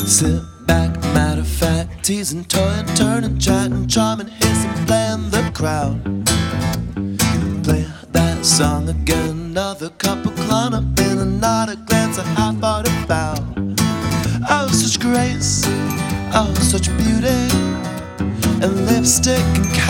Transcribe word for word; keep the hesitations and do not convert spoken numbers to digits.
Sit back, matter of fact, teasing, toying, turning, chatting, charming, hissing, playing the crowd. Play that song again, another couple climb up in another glance, a half-hearted bow. Oh, such grace, oh, such beauty, and lipstick and